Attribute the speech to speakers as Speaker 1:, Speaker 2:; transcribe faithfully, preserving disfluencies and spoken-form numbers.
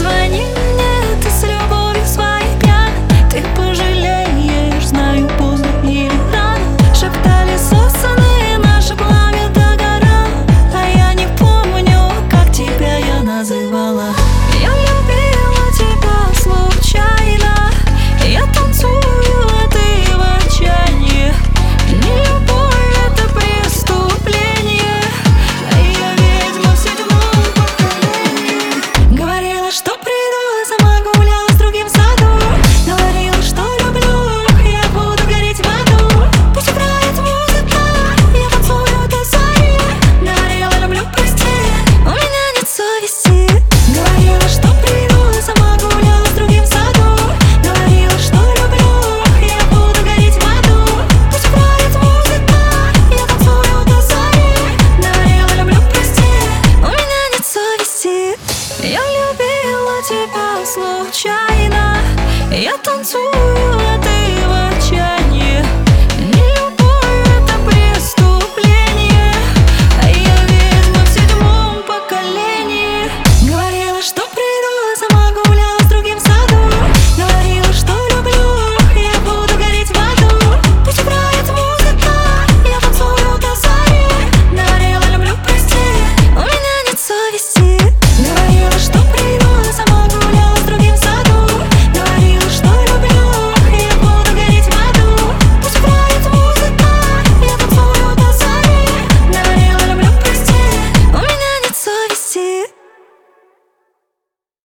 Speaker 1: звони мне, ты с любовью своей пьян. Ты пожалеешь, знаю, поздно или рано. Шептали сосны, наше пламя догорало, а я не помню, как тебя я называла. Я любила тебя случайно, я танцую, а ты в отчаянии. Не любовь — это преступление, а я ведьма в седьмом поколении. Говорила, что приду, а сама гуляла с другим в саду. Говорила, что люблю, я буду гореть в аду. Пусть играет музыка, я танцую до зари. Говорила, люблю, прости, у меня нет совести. Говорила, что приду, а сама гуляла с другим в саду. Говорила, что люблю, я буду гореть в аду. Пусть играет музыка, я танцую до зари. Говорила, люблю, прости, у меня нет совести. Я любила тебя случайно, я танцую.